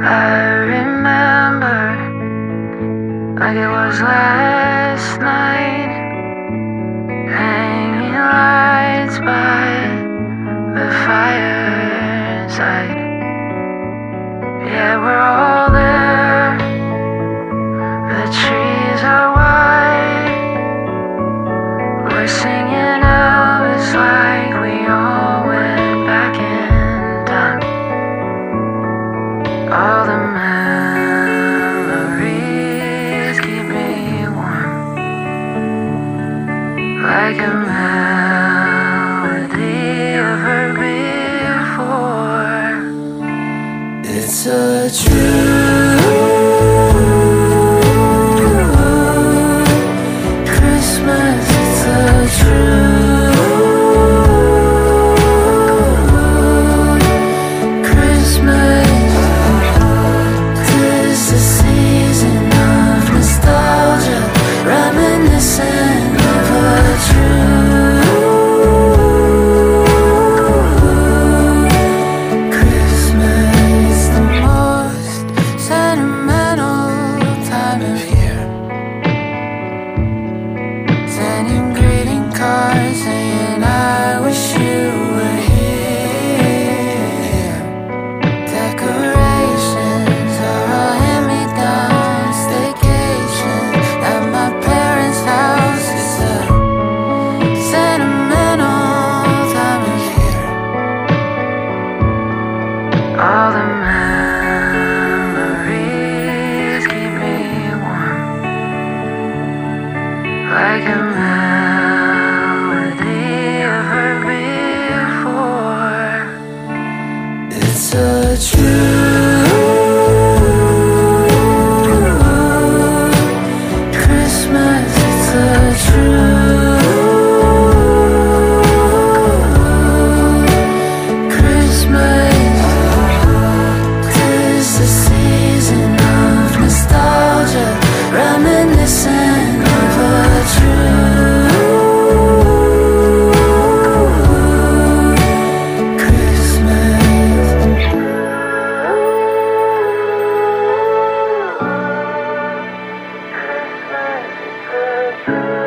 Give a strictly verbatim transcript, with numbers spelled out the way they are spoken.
I remember like it was last night, hanging lights by the fireside. Yeah, we're all there. The trees are white. We're singing Elvis like we all went back in time. All the memories keep me warm, like a melody I've heard before. It's a true Christmas, it's a true Christmas. Tis the season of nostalgia, reminiscent of a true Christmas. The most sentimental time of year, sending greeting cards saying I wish you were here. Decorations are all hand-me-down staycation at my parents' house. It's a sentimental time of year. All the memories keep me warm, like a melody I've heard before. It's a true Christmas, it's a true Christmas. Tis the season of nostalgia, reminiscent of a true Christmas. Christmas, it's a true